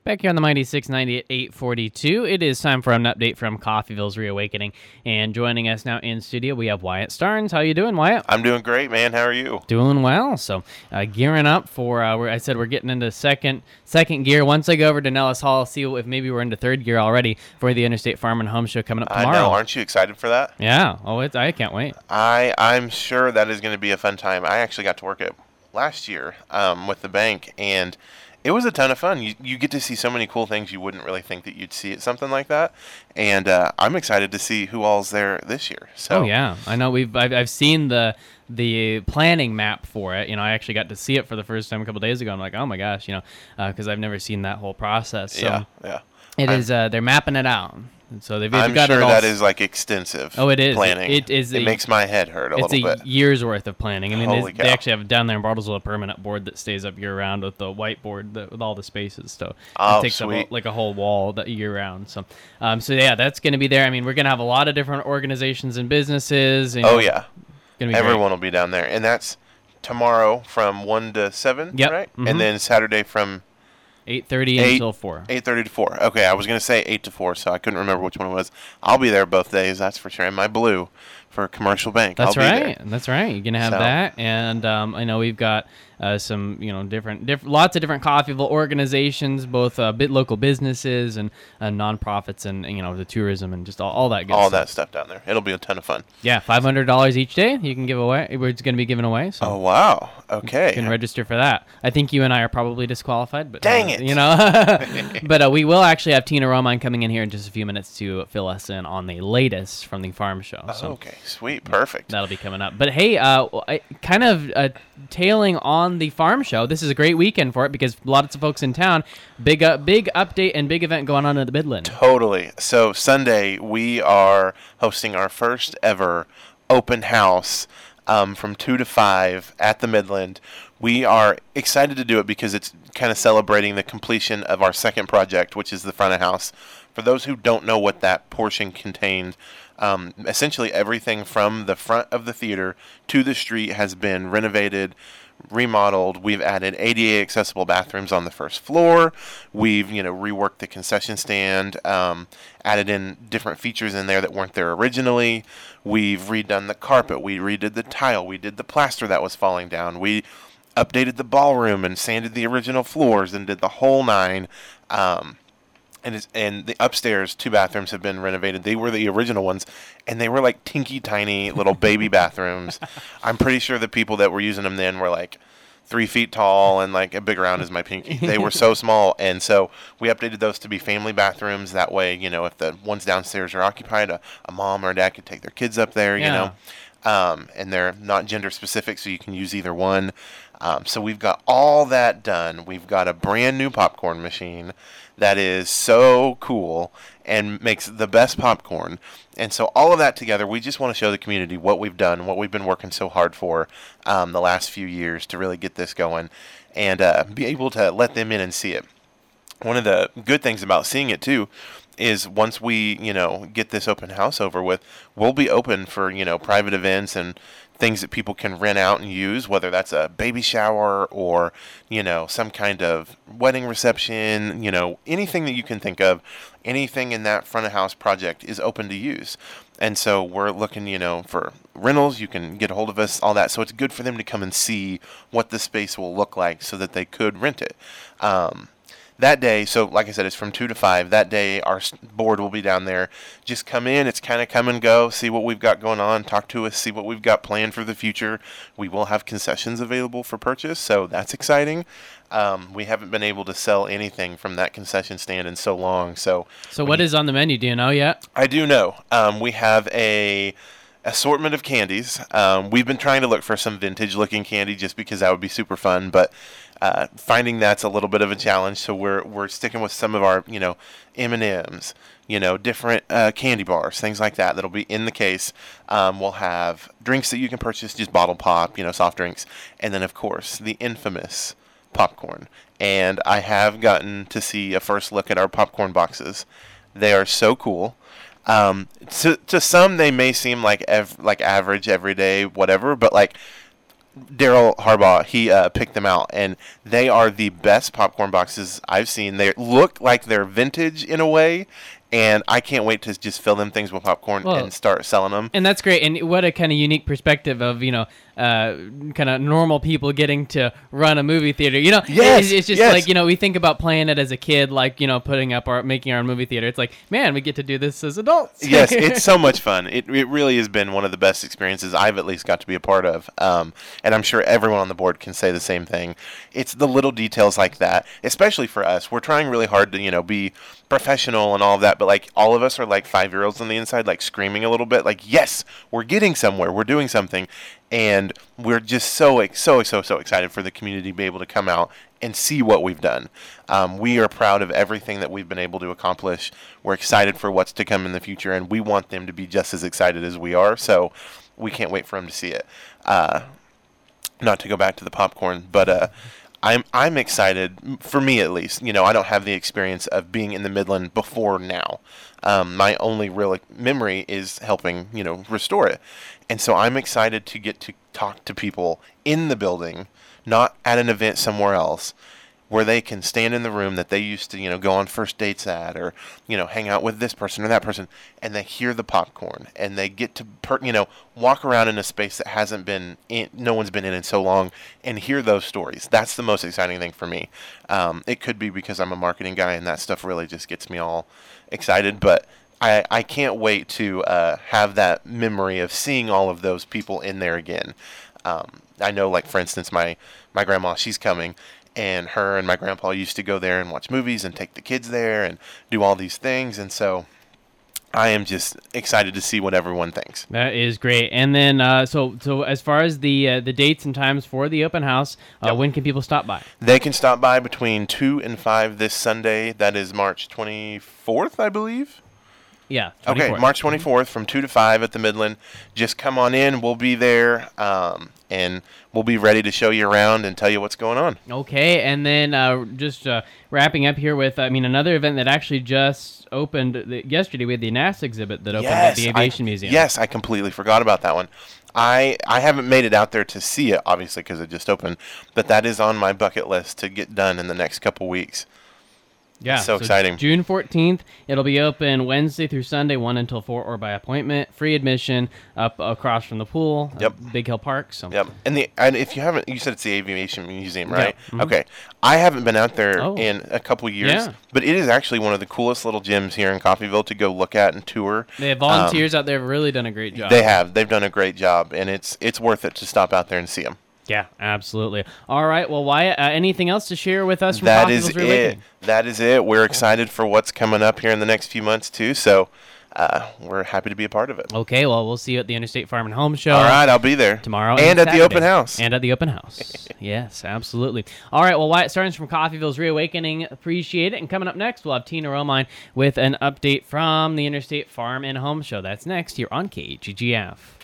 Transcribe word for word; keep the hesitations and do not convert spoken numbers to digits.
Back here on the Mighty six ninety at eight forty-two, it is time for an update from Coffeyville's Reawakening. And joining us now in studio, we have Wyatt Starnes. How you doing, Wyatt? I'm doing great, man. How are you? Doing well. So uh, gearing up for, uh, I said we're getting into second second gear. Once I go over to Nellis Hall, see if maybe we're into third gear already for the Interstate Farm and Home Show coming up tomorrow. I know. Aren't you excited for that? Yeah. Oh, it's, I can't wait. I, I'm sure that is going to be a fun time. I actually got to work it last year um, with the bank, and it was a ton of fun. You you get to see so many cool things you wouldn't really think that you'd see at something like that, and uh, I'm excited to see who all's there this year. So oh yeah, I know we've I've, I've seen the the planning map for it. You know, I actually got to see it for the first time a couple days ago. I'm like, oh my gosh, you know, because uh, I've never seen that whole process. So yeah, yeah. It I'm, is. Uh, they're mapping it out. So they've I'm got sure it all that is like extensive. Oh, it is. Planning. It, it is. It a, makes my head hurt a it's little a bit. year's worth of planning. I mean, Holy they cow. actually have down there in Bartlesville a permanent board that stays up year round with the whiteboard that, with all the spaces. So oh, it takes sweet. up like a whole wall that year round. So, um, so yeah, that's going to be there. I mean, we're going to have a lot of different organizations and businesses. And, oh know, yeah. Gonna be Everyone great. will be down there, and that's tomorrow from one to seven, Yep. right? Mm-hmm. And then Saturday from eight thirty Eight- until four. eight thirty to four. Okay, I was going to say eight to four, so I couldn't remember which one it was. I'll be there both days, that's for sure. In my blue for Commercial Bank. That's I'll right. Be there. That's right. You're gonna have So- that, and um, I know we've got uh, some, you know, different, different, lots of different Coffeyville organizations, both uh, bit local businesses and uh, nonprofits, and, and you know, the tourism and just all, all that good All stuff. that stuff down there. It'll be a ton of fun. Yeah, five hundred dollars each day you can give away. We're going to be giving away. So Oh, wow. you Okay. can register for that. I think you and I are probably disqualified, but Dang uh, it. you know. But uh, we will actually have Tina Romine coming in here in just a few minutes to fill us in on the latest from the farm show. Oh, So okay, sweet. Perfect. that'll be coming up. But hey, uh, I, kind of uh, tailing on the farm show. This is a great weekend for it because lots of folks in town. Big, uh, big update and big event going on in the Midland. Totally. So Sunday, we are hosting our first ever open house um, from two to five at the Midland. We are excited to do it because it's kind of celebrating the completion of our second project, which is the front of house. For those who don't know what that portion contained, um, essentially everything from the front of the theater to the street has been renovated, remodeled. We've added A D A accessible bathrooms on the first floor. We've, you know, reworked the concession stand, um, added in different features in there that weren't there originally. We've redone the carpet. We redid the tile. We did the plaster that was falling down. We updated the ballroom and sanded the original floors and did the whole nine. Um, And it's, and the upstairs two bathrooms have been renovated. They were the original ones, and they were like tinky tiny little baby bathrooms. I'm pretty sure the people that were using them then were like three feet tall and like big around as my pinky. They were so small, and so we updated those to be family bathrooms. That way, you know, if the ones downstairs are occupied, a, a mom or a dad could take their kids up there. You Yeah. know. Um, and they're not gender specific, so you can use either one. Um, so we've got all that done. We've got a brand new popcorn machine that is so cool and makes the best popcorn. And so all of that together, we just want to show the community what we've done, what we've been working so hard for um, the last few years to really get this going and uh, be able to let them in and see it. One of the good things about seeing it, too, is once we, you know, get this open house over with, we'll be open for, you know, private events and things that people can rent out and use, whether that's a baby shower or, you know, some kind of wedding reception, you know, anything that you can think of, anything in that front of house project is open to use. And so we're looking, you know, for rentals. You can get a hold of us, all that. So it's good for them to come and see what the space will look like so that they could rent it. Um, That day, so like I said, it's from two to five. That day, our board will be down there. Just come in. It's kind of come and go. See what we've got going on. Talk to us. See what we've got planned for the future. We will have concessions available for purchase, so that's exciting. Um, we haven't been able to sell anything from that concession stand in so long. So, So what is on the menu? Do you know yet? I do know. Um, we have a assortment of candies. Um, we've been trying to look for some vintage-looking candy just because that would be super fun, but uh, finding that's a little bit of a challenge. So we're we're sticking with some of our, you know, M and M's, you know, different uh, candy bars, things like that. That'll be in the case. Um, we'll have drinks that you can purchase, just bottle pop, you know, soft drinks, and then of course the infamous popcorn. And I have gotten to see a first look at our popcorn boxes. They are so cool. Um, to to some, they may seem like ev- like average, everyday, whatever, but like Daryl Harbaugh, he uh, picked them out, and they are the best popcorn boxes I've seen. They look like they're vintage in a way, and I can't wait to just fill them things with popcorn Well, and start selling them. And that's great. And what a kind of unique perspective of, you know, uh, kind of normal people getting to run a movie theater. You know, Yes, it's, it's just yes. like, you know, we think about playing it as a kid, like, you know, putting up our, making our own movie theater. It's like, man, we get to do this as adults. Yes, it's so much fun. It it really has been one of the best experiences I've at least got to be a part of. Um, and I'm sure everyone on the board can say the same thing. It's the little details like that, especially for us. We're trying really hard to, you know, be professional and all of that, but like all of us are like five-year-olds on the inside, like screaming a little bit, like, yes, we're getting somewhere, we're doing something. And we're just so, so, so, so excited for the community to be able to come out and see what we've done. Um, we are proud of everything that we've been able to accomplish. We're excited for what's to come in the future, and we want them to be just as excited as we are. So we can't wait for them to see it. Uh, not to go back to the popcorn, but uh, I'm I'm excited, for me at least. You know, I don't have the experience of being in the Midland before now. Um, my only real memory is helping, you know, restore it. And so I'm excited to get to talk to people in the building, not at an event somewhere else, where they can stand in the room that they used to, you know, go on first dates at, or, you know, hang out with this person or that person, and they hear the popcorn, and they get to, per, you know, walk around in a space that hasn't been, in, no one's been in in so long, and hear those stories. That's the most exciting thing for me. Um, it could be because I'm a marketing guy, and that stuff really just gets me all excited, but I, I can't wait to uh, have that memory of seeing all of those people in there again. Um, I know, like, for instance, my, my grandma, she's coming, and her and my grandpa used to go there and watch movies and take the kids there and do all these things, and so I am just excited to see what everyone thinks. That is great. And then, uh, so so as far as the uh, the dates and times for the open house, uh, Yep. when can people stop by? They can stop by between two and five this Sunday. That is March twenty-fourth, I believe. Yeah. Okay, twenty-fourth. March twenty-fourth from two to five at the Midland. Just come on in. We'll be there, um, and we'll be ready to show you around and tell you what's going on. Okay, and then uh, just uh, wrapping up here with, I mean, another event that actually just opened the, yesterday. We had the NASA exhibit that opened at the Aviation I, Museum. Yes, I completely forgot about that one. I I haven't made it out there to see it, obviously, because it just opened, but that is on my bucket list to get done in the next couple weeks. Yeah, so exciting. June fourteenth, it'll be open Wednesday through Sunday, one until four, or by appointment. Free admission up across from the pool. Yep. Uh, Big Hill Park. So. Yep. And the and if you haven't, you said it's the Aviation Museum, right? Yeah. Mhm. Okay. I haven't been out there Oh. in a couple years, Yeah. but it is actually one of the coolest little gyms here in Coffeyville to go look at and tour. They have volunteers out there have really done a great job. They have. They've done a great job, and it's it's worth it to stop out there and see them. Yeah, absolutely. All right. Well, Wyatt, uh, anything else to share with us from That is Coffeyville's it. Reawakening? That is it. We're excited for what's coming up here in the next few months too. So uh, we're happy to be a part of it. Okay. Well, we'll see you at the Interstate Farm and Home Show. All right, I'll be there Tomorrow and at Saturday. the open house. And at the open house. Yes, absolutely. All right, well, Wyatt Starnes from Coffeyville's Reawakening, appreciate it. And coming up next, we'll have Tina Romine with an update from the Interstate Farm and Home Show. That's next here on K G G F.